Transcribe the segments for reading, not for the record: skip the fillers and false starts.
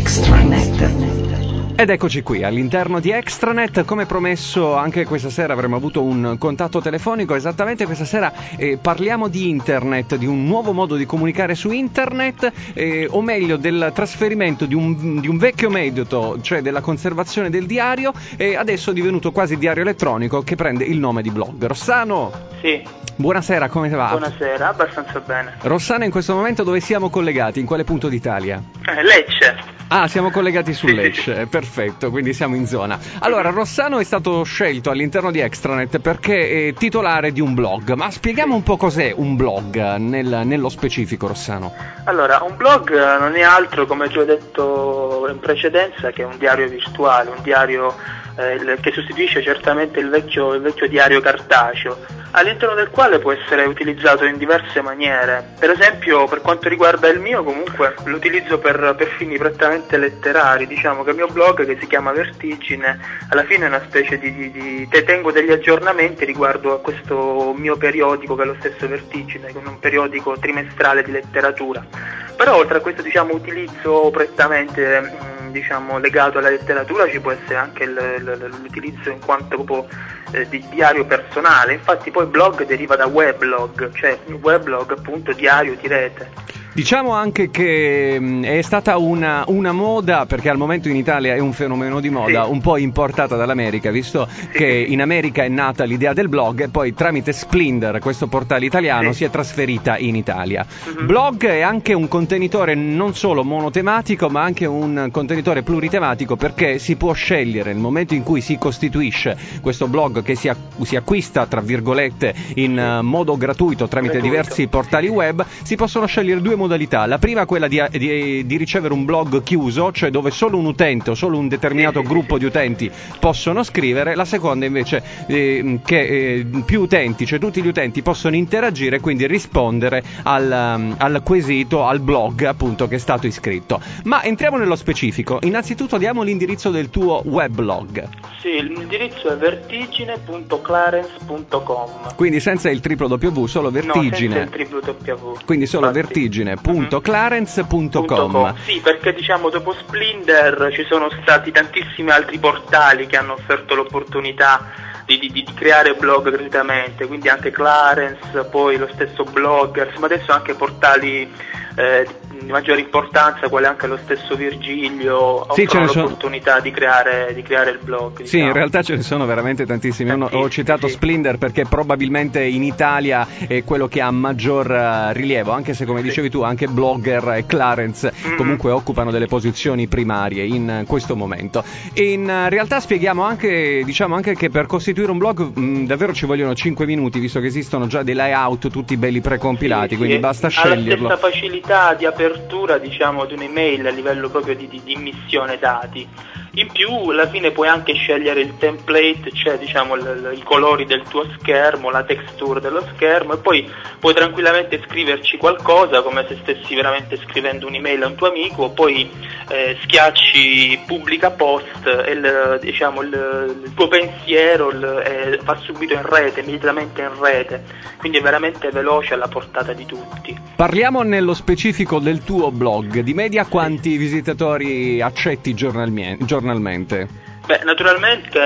Extranet. Ed eccoci qui all'interno di Extranet. Come promesso, anche questa sera avremo avuto un contatto telefonico. Esattamente questa sera parliamo di internet, di un nuovo modo di comunicare su internet, o meglio del trasferimento di un vecchio metodo, cioè della conservazione del diario, e adesso è divenuto quasi diario elettronico, che prende il nome di blog. Rossano? Sì. Buonasera, come va? Buonasera, abbastanza bene. Rossano, in questo momento dove siamo collegati? In quale punto d'Italia? Lecce. Ah, siamo collegati su Sì, Lecce, sì. Perfetto, quindi siamo in zona. Allora, Rossano è stato scelto all'interno di Extranet perché è titolare di un blog, ma spieghiamo un po' cos'è un blog nello specifico, Rossano. Allora, un blog non è altro, come ti ho detto in precedenza, che un diario virtuale, un diario che sostituisce certamente il vecchio diario cartaceo, all'interno del quale può essere utilizzato in diverse maniere. Per esempio, per quanto riguarda il mio, comunque lo utilizzo per fini prettamente letterari. Diciamo che il mio blog, che si chiama Vertigine, alla fine è una specie di tengo degli aggiornamenti riguardo a questo mio periodico, che è lo stesso Vertigine, che è un periodico trimestrale di letteratura. Però oltre a questo, diciamo, utilizzo prettamente legato alla letteratura, ci può essere anche l'utilizzo in quanto proprio di diario personale. Infatti poi blog deriva da weblog, cioè weblog appunto diario di rete. Diciamo anche che è stata una moda, perché al momento in Italia è un fenomeno di moda, sì, un po' importata dall'America, visto che in America è nata l'idea del blog e poi tramite Splinder, questo portale italiano, si è trasferita in Italia. Blog è anche un contenitore non solo monotematico, ma anche un contenitore pluritematico, perché si può scegliere nel momento in cui si costituisce questo blog, che si acquista tra virgolette in modo gratuito tramite diversi portali web. Si possono scegliere due modalità. La prima, quella di ricevere un blog chiuso, cioè dove solo un utente o solo un determinato gruppo di utenti possono scrivere. La seconda invece che più utenti, cioè tutti gli utenti possono interagire, quindi rispondere al quesito, al blog appunto che è stato iscritto. Ma entriamo nello specifico. Innanzitutto diamo l'indirizzo del tuo weblog. Sì, l'indirizzo è vertigine.clarence.com. Quindi senza il www, solo Vertigine. No, senza il www. Quindi solo vertigine.clarence.com. Sì, perché diciamo dopo Splinder ci sono stati tantissimi altri portali che hanno offerto l'opportunità di creare blog gratuitamente, quindi anche Clarence, poi lo stesso Bloggers, ma adesso anche portali di maggiore importanza, quale anche lo stesso Virgilio, offrono l'opportunità di creare il blog. Sì, in realtà ce ne sono veramente tantissimi. Ho citato Splinder perché probabilmente in Italia è quello che ha maggior rilievo, anche se, come dicevi tu, anche Blogger e Clarence comunque occupano delle posizioni primarie in questo momento. E in realtà spieghiamo anche, diciamo anche che per costituire un blog davvero ci vogliono 5 minuti, visto che esistono già dei layout tutti belli precompilati, quindi basta sceglierlo. Ha la stessa facilità di apertura, diciamo, di un'email a livello proprio di immissione dati. In più, alla fine puoi anche scegliere il template, cioè diciamo i colori del tuo schermo, la texture dello schermo, e poi puoi tranquillamente scriverci qualcosa come se stessi veramente scrivendo un'email a un tuo amico, poi schiacci pubblica post e il tuo pensiero va subito in rete, immediatamente in rete, quindi è veramente veloce, alla portata di tutti. Parliamo nello specifico del tuo blog. Di media quanti visitatori accetti giornalmente? Beh, naturalmente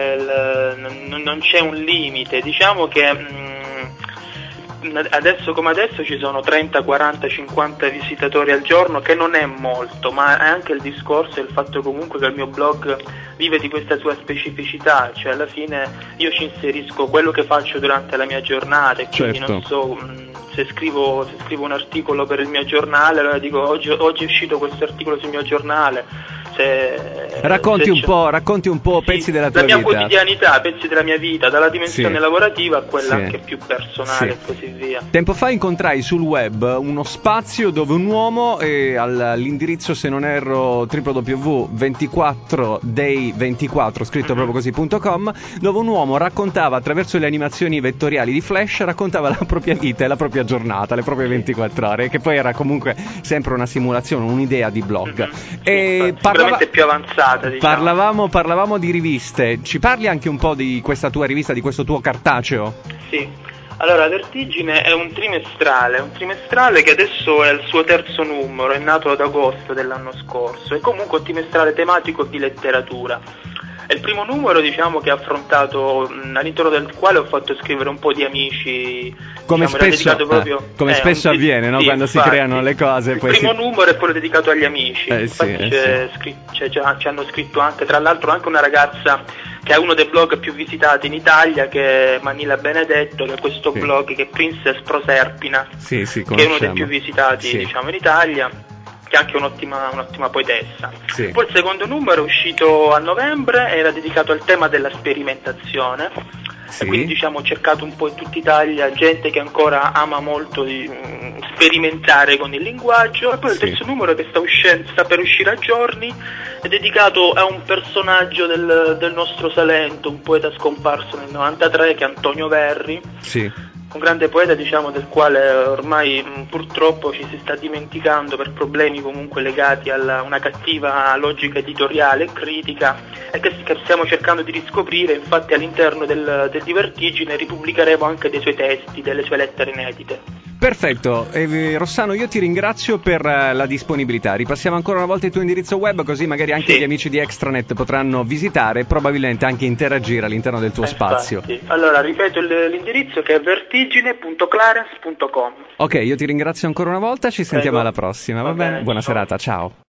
non c'è un limite, diciamo che adesso come adesso ci sono 30, 40, 50 visitatori al giorno, che non è molto, ma è anche il discorso, il fatto comunque che il mio blog vive di questa sua specificità, cioè alla fine io ci inserisco quello che faccio durante la mia giornata, e quindi non so, se scrivo un articolo per il mio giornale, allora dico oggi è uscito questo articolo sul mio giornale. Racconti un po' pezzi della tua vita. La mia quotidianità, pezzi della mia vita, dalla dimensione lavorativa a quella anche più personale e così via. Tempo fa incontrai sul web uno spazio dove un uomo, all'indirizzo, se non erro, www.24day24, scritto proprio così.com, dove un uomo raccontava attraverso le animazioni vettoriali di Flash, raccontava la propria vita e la propria giornata, le proprie 24 ore, che poi era comunque sempre una simulazione, un'idea di blog. Sicuramente più avanzata, diciamo. Parlavamo di riviste. Ci parli anche un po' di questa tua rivista, di questo tuo cartaceo? Sì. Allora, Vertigine è un trimestrale che adesso è il suo terzo numero, è nato ad agosto dell'anno scorso, è comunque un trimestrale tematico di letteratura. È il primo numero, diciamo, che ha affrontato, all'interno del quale ho fatto scrivere un po' di amici. Come Diciamo, spesso, proprio, spesso avviene, no? sì, Quando infatti, si creano le cose. Il poi primo numero è quello dedicato agli amici. Infatti ci hanno scritto anche, tra l'altro, anche una ragazza che è uno dei blog più visitati in Italia, che è Manila Benedetto, che è questo blog che è Princess Proserpina, che è uno dei più visitati, diciamo, in Italia, che è anche un'ottima poetessa. Sì. Poi il secondo numero è uscito a novembre, era dedicato al tema della sperimentazione. E quindi, diciamo, ho cercato un po' in tutta Italia gente che ancora ama molto di sperimentare con il linguaggio. E poi il terzo numero, che sta per uscire a giorni, è dedicato a un personaggio del nostro Salento, un poeta scomparso nel 93, che è Antonio Verri. Un grande poeta, diciamo, del quale ormai purtroppo ci si sta dimenticando per problemi comunque legati a una cattiva logica editoriale e critica, e che stiamo cercando di riscoprire. Infatti all'interno del Vertigine ripubblicheremo anche dei suoi testi, delle sue lettere inedite. Perfetto, Rossano, io ti ringrazio per la disponibilità. Ripassiamo ancora una volta il tuo indirizzo web, così magari anche gli amici di Extranet potranno visitare e probabilmente anche interagire all'interno del tuo spazio. Allora, ripeto l'indirizzo, che è vertigine.clarence.com. Ok, io ti ringrazio ancora una volta, ci sentiamo alla prossima, va bene? Buona serata, ciao.